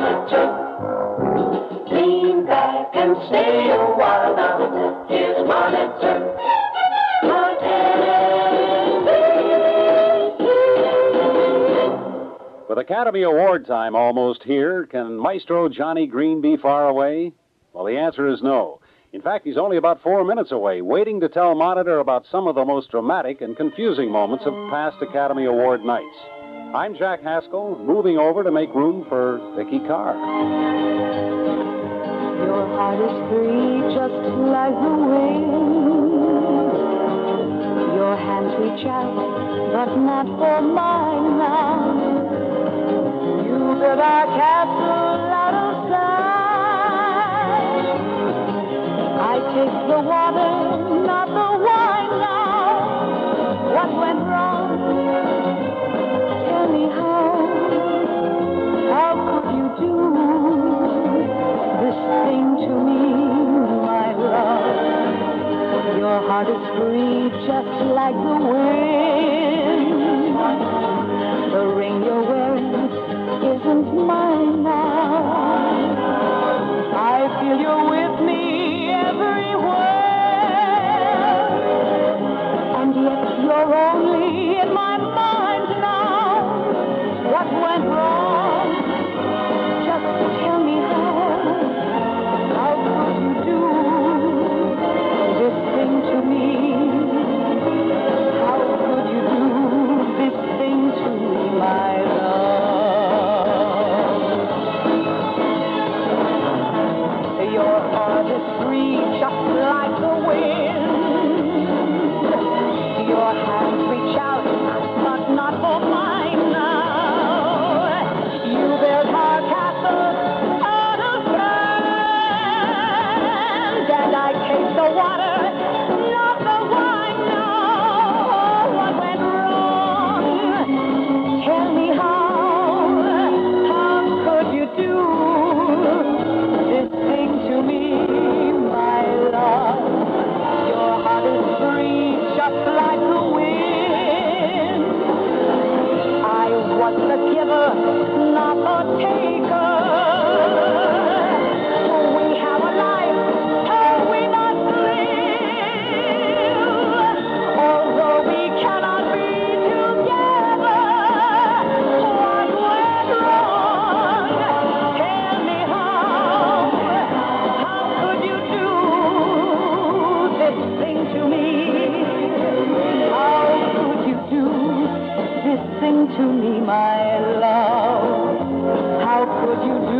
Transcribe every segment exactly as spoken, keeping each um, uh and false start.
monitor. Lean back and stay a while now. Here's Monitor. With Academy Award time almost here, can Maestro Johnny Green be far away? Well, the answer is no. In fact, he's only about four minutes away, waiting to tell Monitor about some of the most dramatic and confusing moments of past Academy Award nights. I'm Jack Haskell, moving over to make room for Vicky Carr. Your heart is free just like the wind. Your hands reach out, but not for mine now. You built our castle out of sight. I taste the water, not the wine now. What went wrong? Tell me how. How could you do this thing to me, my love? Your heart is free just like the wind. The ring you're wearing isn't mine now. I feel you're with me everywhere, and yet you're only in my mind now. What went wrong? Just tell me how. How could you do this thing to me? How could you do this thing to me, my love? Your heart is free just like the wind. Your hands reach out, but not for mine now. You built our castle out of sand, and I taste the water, not the wine now. What went wrong? Tell me how. How could you do this thing to me, my love? Your heart is free just like the wind. I was the giver, not the taker. We have a life, and we must live. Although we cannot be together, what went wrong? Tell me how. How could you do this thing to me? How could you do this thing to me, my love? How could you do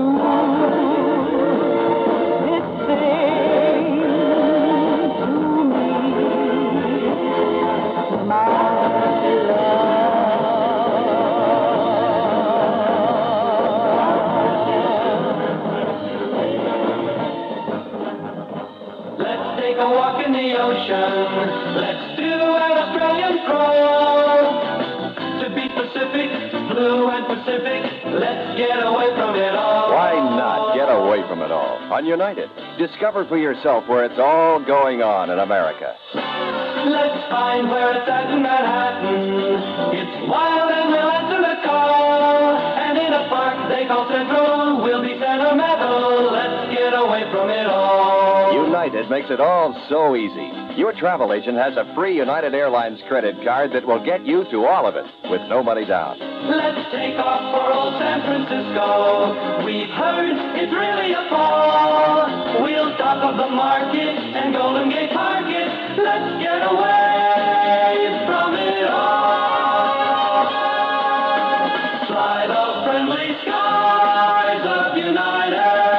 this thing to me, my Let's take a walk in the ocean. Let's do an Australian crawl. To be Pacific, blue and Pacific, let's get away from it all. Why not get away from it all? On United, discover for yourself where it's all going on in America. Let's find where it's at in Manhattan. It's wild and we'll answer the call. And in a park they call Central, we'll be sentimental. Let's get away from it all. United makes it all so easy. Your travel agent has a free United Airlines credit card that will get you to all of it with no money down. Let's take off for old San Francisco. We've heard it's really a fall. We'll stop at the market and Golden Gate Market. Let's get away from it all. Fly the friendly skies of United.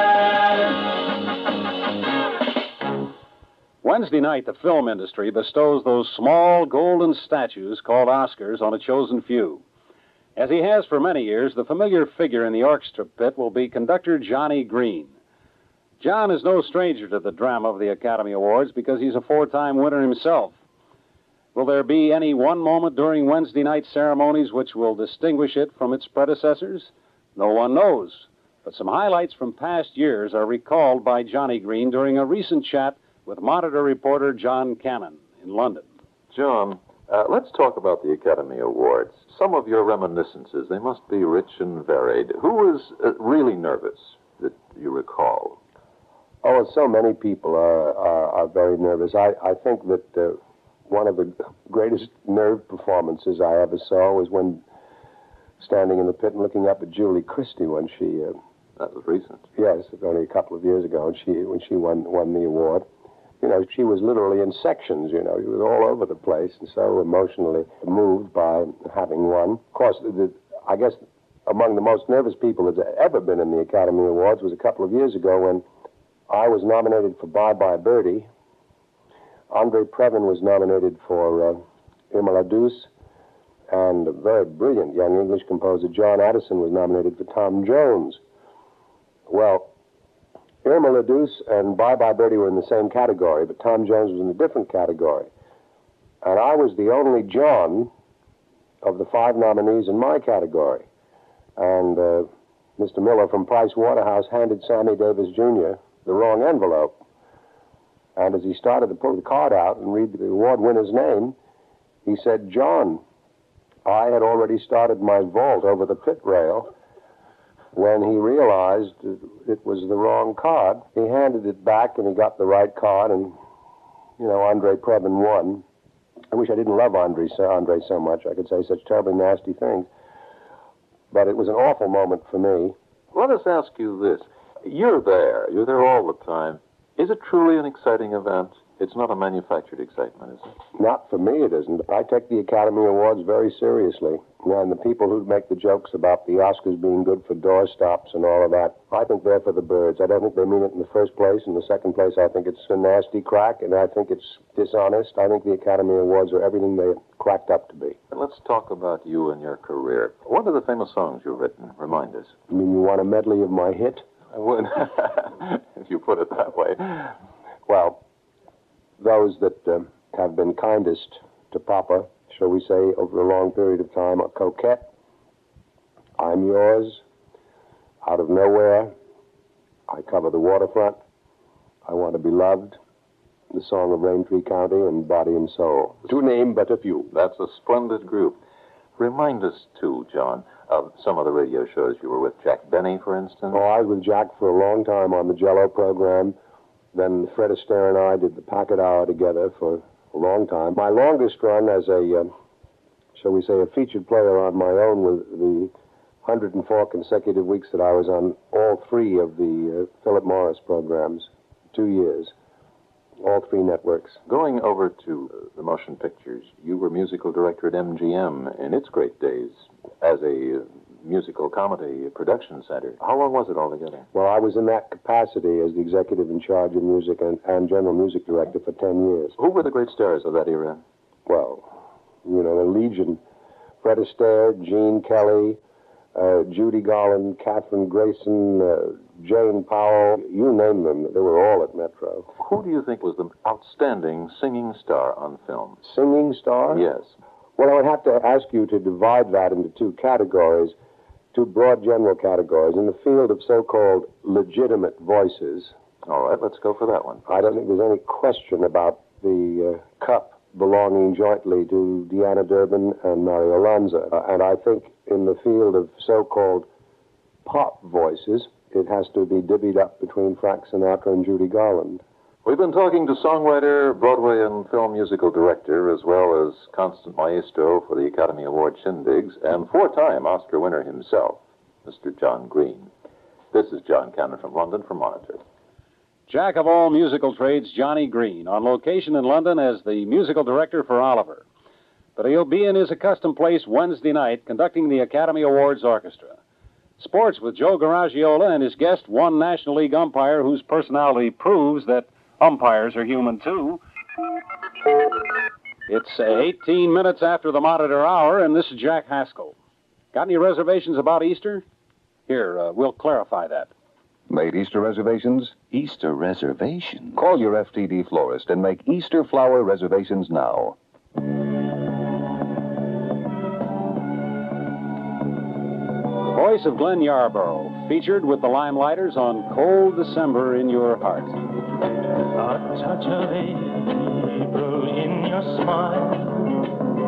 Wednesday night, the film industry bestows those small golden statues called Oscars on a chosen few. As he has for many years, the familiar figure in the orchestra pit will be conductor Johnny Green. John is no stranger to the drama of the Academy Awards because he's a four-time winner himself. Will there be any one moment during Wednesday night ceremonies which will distinguish it from its predecessors? No one knows. But some highlights from past years are recalled by Johnny Green during a recent chat with Monitor reporter John Cannon in London. John, Uh, let's talk about the Academy Awards. Some of your reminiscences, they must be rich and varied. Who was uh, really nervous that you recall? Oh, so many people are, are, are very nervous. I, I think that uh, one of the greatest nerve performances I ever saw was when standing in the pit and looking up at Julie Christie when she... Uh, that was recent. Yes, only a couple of years ago, and she when she won won the award. You know, she was literally in sections, you know. She was all over the place and so emotionally moved by having won. Of course, the, the, I guess among the most nervous people that's ever been in the Academy Awards was a couple of years ago when I was nominated for Bye Bye Birdie. Andre Previn was nominated for uh, Irma La Douce, and a very brilliant young English composer, John Addison, was nominated for Tom Jones. Well, Irma La Douce and Bye Bye Birdie were in the same category, but Tom Jones was in a different category. And I was the only John of the five nominees in my category. And uh, Mister Miller from Price Waterhouse handed Sammy Davis Junior the wrong envelope. And as he started to pull the card out and read the award winner's name, he said, "John." I had already started my vault over the pit rail when he realized it was the wrong card. He handed it back, and he got the right card, and, you know, Andre Previn won. I wish I didn't love Andre so, Andre so much. I could say such terribly nasty things. But it was an awful moment for me. Let us ask you this. You're there. You're there all the time. Is it truly an exciting event? It's not a manufactured excitement, is it? Not for me, it isn't. I take the Academy Awards very seriously. And the people who make the jokes about the Oscars being good for doorstops and all of that, I think they're for the birds. I don't think they mean it in the first place. In the second place, I think it's a nasty crack, and I think it's dishonest. I think the Academy Awards are everything they're cracked up to be. And let's talk about you and your career. What are the famous songs you've written? Remind us. You mean you want a medley of my hit? I would, if you put it that way. Well, those that uh, have been kindest to Papa, shall we say, over a long period of time, are Coquette, I'm Yours, Out of Nowhere, I Cover the Waterfront, I Want to Be Loved, the Song of Raintree County, and Body and Soul. To name but a few. That's a splendid group. Remind us, too, John, of some of the radio shows you were with. Jack Benny, for instance. Oh, I was with Jack for a long time on the Jell-O program. Then Fred Astaire and I did the Packet Hour together for a long time. My longest run as a, uh, shall we say, a featured player on my own was the one hundred four consecutive weeks that I was on all three of the uh, Philip Morris programs, two years, all three networks. Going over to uh, the motion pictures, you were musical director at M G M in its great days as a uh, musical comedy production center. How long was it altogether? Well, I was in that capacity as the executive in charge of music and, and general music director for ten years. Who were the great stars of that era? Well, you know, the Legion. Fred Astaire, Gene Kelly, uh, Judy Garland, Katherine Grayson, uh, Jane Powell, you name them. They were all at Metro. Who do you think was the outstanding singing star on film? Singing star? Yes. Well, I would have to ask you to divide that into two categories, two broad general categories. In the field of so-called legitimate voices. All right, let's go for that one. I don't think there's any question about the uh, cup belonging jointly to Deanna Durbin and Mario Lanza. Uh, and I think in the field of so-called pop voices, it has to be divvied up between Frank Sinatra and Judy Garland. We've been talking to songwriter, Broadway and film musical director, as well as constant maestro for the Academy Award shindigs, and four-time Oscar winner himself, Mister John Green. This is John Cannon from London for Monitor. Jack of all musical trades, Johnny Green, on location in London as the musical director for Oliver. But he'll be in his accustomed place Wednesday night conducting the Academy Awards Orchestra. Sports with Joe Garagiola and his guest, one National League umpire whose personality proves that umpires are human, too. It's eighteen minutes after the monitor hour, and this is Jack Haskell. Got any reservations about Easter? Here, uh, we'll clarify that. Made Easter reservations? Easter reservations? Call your F T D florist and make Easter flower reservations now. The voice of Glenn Yarborough, featured with the Limelighters on Cold December in Your Heart. A touch of April in your smile,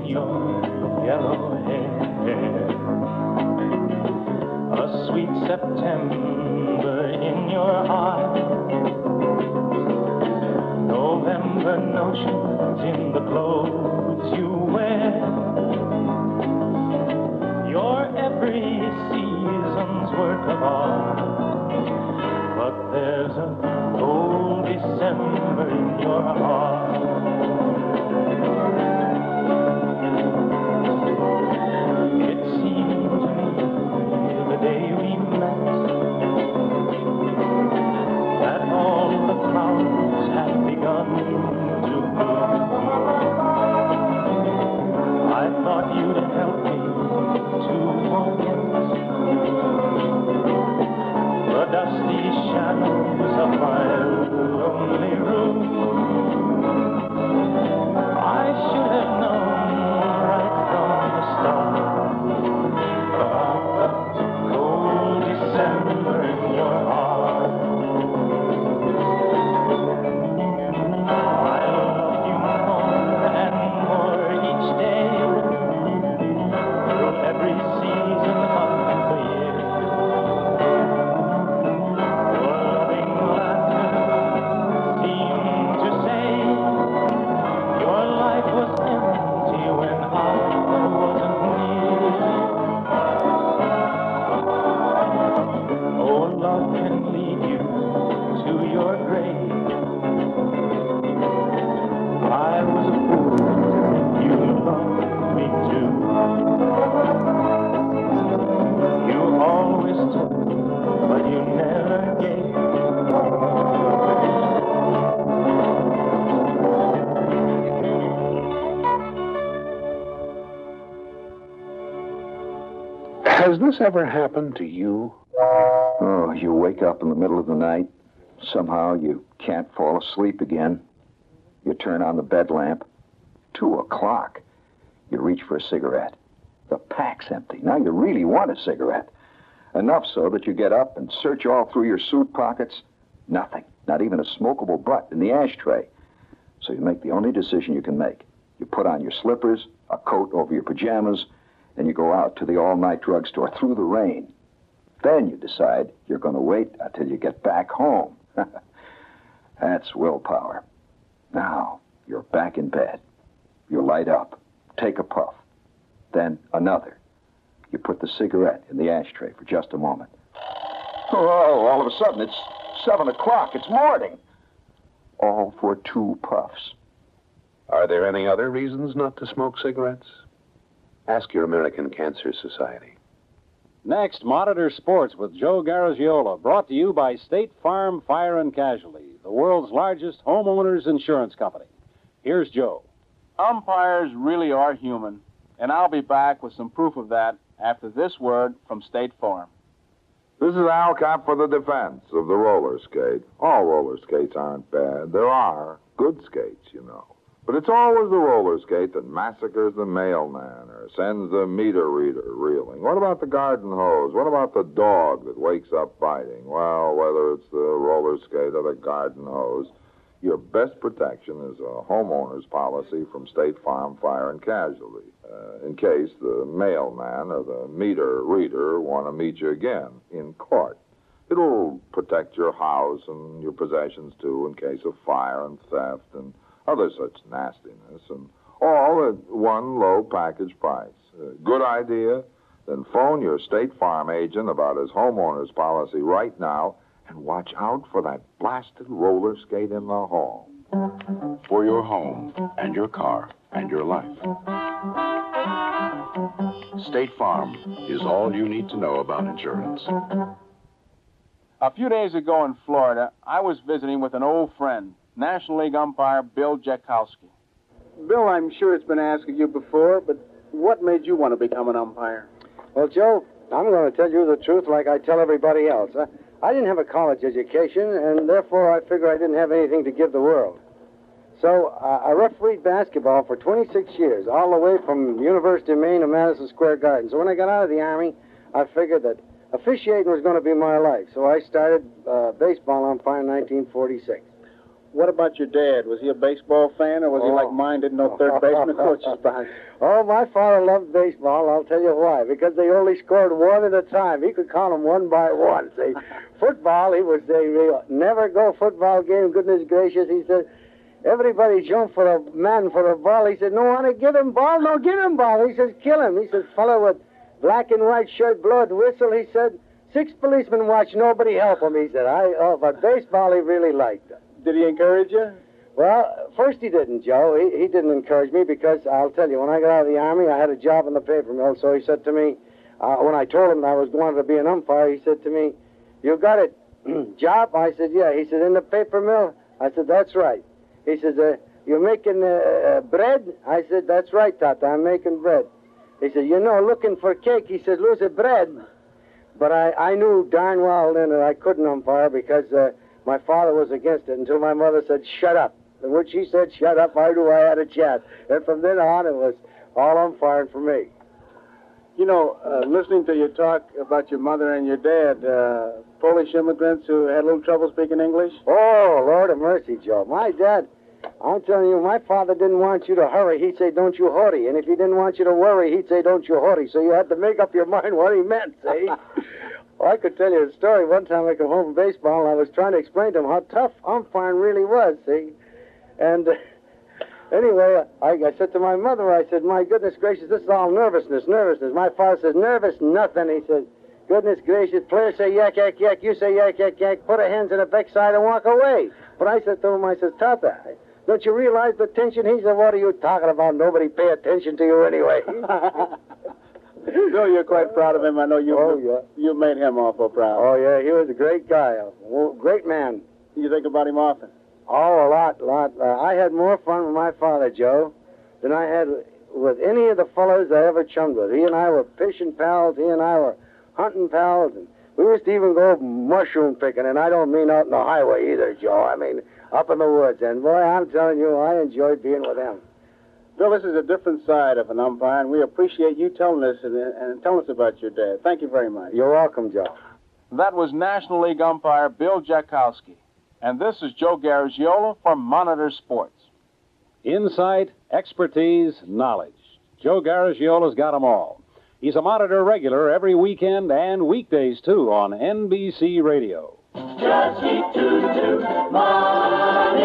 your yellow hair. A sweet September in your heart. November notions in the clothes you wear. Your every season's work of art. But there's a cold December in your heart. It seemed to me the day we met that all the clouds had begun to bloom. I thought you'd help me to forget the dusty shadows of my lonely room. I should have known right from the start about the cold December in your heart. I love you more and more each day, through every season of the year. Your loving laughter seemed to say your life was empty when I wasn't near. Oh, love can lead you to your grave. I was a fool to think you loved me too. You always took, but you never gave. Has this ever happened to you? Oh, you wake up in the middle of the night. Somehow you can't fall asleep again. You turn on the bed lamp. Two o'clock. You reach for a cigarette. The pack's empty. Now you really want a cigarette. Enough so that you get up and search all through your suit pockets. Nothing. Not even a smokable butt in the ashtray. So you make the only decision you can make. You put on your slippers, a coat over your pajamas, and you go out to the all-night drugstore through the rain. Then you decide you're going to wait until you get back home. That's willpower. Now, you're back in bed. You light up, take a puff, then another. You put the cigarette in the ashtray for just a moment. Oh, all of a sudden, it's seven o'clock. It's morning. All for two puffs. Are there any other reasons not to smoke cigarettes? Ask your American Cancer Society. Next, Monitor Sports with Joe Garagiola, brought to you by State Farm Fire and Casualty, the world's largest homeowners insurance company. Here's Joe. Umpires really are human, and I'll be back with some proof of that after this word from State Farm. This is Al Cap for the defense of the roller skate. All roller skates aren't bad. There are good skates, you know. But it's always the roller skate that massacres the mailman or sends the meter reader reeling. What about the garden hose? What about the dog that wakes up biting? Well, whether it's the roller skate or the garden hose, your best protection is a homeowner's policy from State Farm Fire and Casualty, uh, in case the mailman or the meter reader want to meet you again in court. It'll protect your house and your possessions, too, in case of fire and theft and other such nastiness, and all at one low package price. Uh, good idea? Then phone your State Farm agent about his homeowner's policy right now and watch out for that blasted roller skate in the hall. For your home and your car and your life. State Farm is all you need to know about insurance. A few days ago in Florida, I was visiting with an old friend, National League umpire Bill Jakowski. Bill, I'm sure it's been asked of you before, but what made you want to become an umpire? Well, Joe, I'm going to tell you the truth like I tell everybody else. I, I didn't have a college education, and therefore I figure I didn't have anything to give the world. So uh, I refereed basketball for twenty-six years, all the way from University of Maine to Madison Square Garden. So when I got out of the Army, I figured that officiating was going to be my life. So I started uh, baseball umpiring in nineteen forty-six. what about your dad? Was he a baseball fan, or was he like mine, didn't know third baseman coaches behind? Oh, my father loved baseball. I'll tell you why. Because they only scored one at a time. He could count them one by one. See, football, he would say, never go football game. Goodness gracious, he said. Everybody jumped for a man for a ball. He said, no want to give him ball, no give him ball. He says, kill him. He says, fellow with black and white shirt, blow the whistle. He said, six policemen watch, nobody help him. He said, I, oh, but baseball he really liked. Did he encourage you? Well, first he didn't, Joe. He, he didn't encourage me because, I'll tell you, when I got out of the Army, I had a job in the paper mill. So he said to me, uh, when I told him I was going to be an umpire, he said to me, you got a job? I said, yeah. He said, in the paper mill? I said, that's right. He says, uh, you're making uh, uh, bread? I said, that's right, Tata, I'm making bread. He said, you know, looking for cake. He said, lose a bread. But I, I knew darn well then that I couldn't umpire because uh, my father was against it until my mother said, shut up. And when she said, shut up, I knew I had a chance. And from then on, it was all umpiring for me. You know, uh, listening to you talk about your mother and your dad, uh, Polish immigrants who had a little trouble speaking English? Oh, Lord of mercy, Joe. My dad, I'm telling you, my father didn't want you to hurry. He'd say, don't you hurry. And if he didn't want you to worry, he'd say, don't you hurry. So you had to make up your mind what he meant, see? Well, I could tell you a story. One time I came home from baseball, and I was trying to explain to him how tough umpiring really was, see? And... Uh, Anyway, I, I said to my mother, I said, my goodness gracious, this is all nervousness, nervousness. My father says, nervous, nothing. He says, goodness gracious, players say yak, yak, yak. You say yak, yak, yak. Put our hands in the backside and walk away. But I said to him, I said, Tata, don't you realize the tension? He said, what are you talking about? Nobody pay attention to you anyway. Bill, you're quite proud of him. I know you, oh, yeah. you made him awful proud. Oh, yeah, he was a great guy, a great man. You think about him often? Oh, a lot, a lot. Uh, I had more fun with my father, Joe, than I had with any of the fellows I ever chummed with. He and I were fishing pals. He and I were hunting pals. And we used to even go mushroom picking, and I don't mean out on the highway either, Joe. I mean up in the woods. And, boy, I'm telling you, I enjoyed being with him. Bill, this is a different side of an umpire, and we appreciate you telling us and, and telling us about your dad. Thank you very much. You're welcome, Joe. That was National League umpire Bill Jakowski. And this is Joe Garagiola for Monitor Sports. Insight, expertise, knowledge. Joe Garagiola's got them all. He's a Monitor regular every weekend and weekdays, too, on N B C Radio. Just keep tuned to Monitor.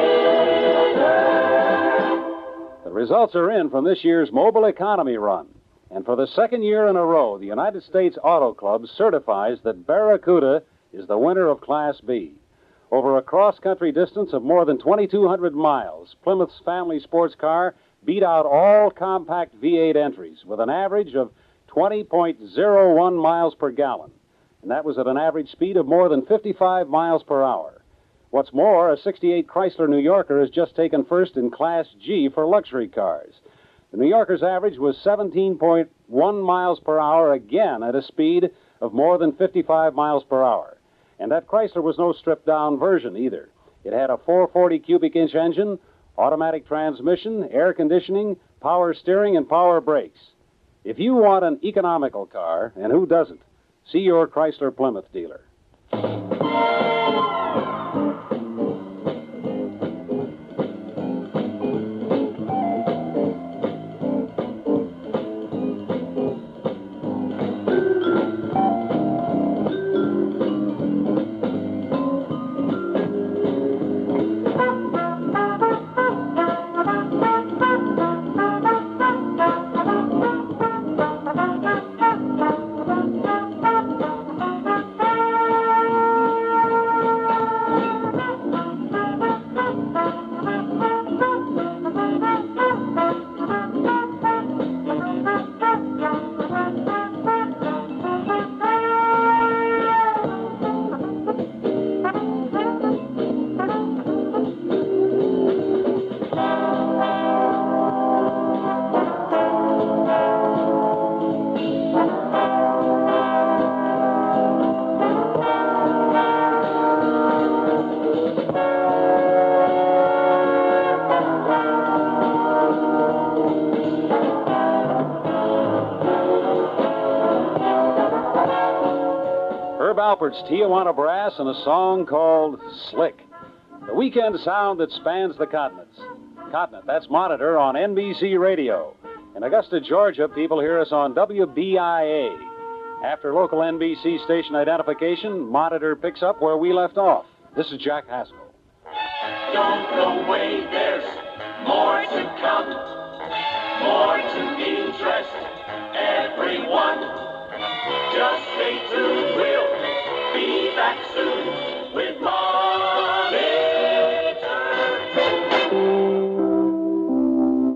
The results are in from this year's Mobile Economy Run. And for the second year in a row, the United States Auto Club certifies that Barracuda is the winner of Class B. Over a cross-country distance of more than twenty-two hundred miles, Plymouth's family sports car beat out all compact V eight entries with an average of twenty point oh one miles per gallon. And that was at an average speed of more than fifty-five miles per hour. What's more, a sixty-eight Chrysler New Yorker has just taken first in Class G for luxury cars. The New Yorker's average was seventeen point one miles per hour, again at a speed of more than fifty-five miles per hour. And that Chrysler was no stripped-down version either. It had a four hundred forty cubic inch engine, automatic transmission, air conditioning, power steering, and power brakes. If you want an economical car, and who doesn't, see your Chrysler Plymouth dealer. Alpert's Tijuana Brass and a song called Slick. The weekend sound that spans the continents. Continent, that's Monitor on N B C Radio. In Augusta, Georgia, people hear us on W B I A. After local N B C station identification, Monitor picks up where we left off. This is Jack Haskell. Don't go away, there's more to come, more to interest everyone. Just stay tuned, we'll be back soon.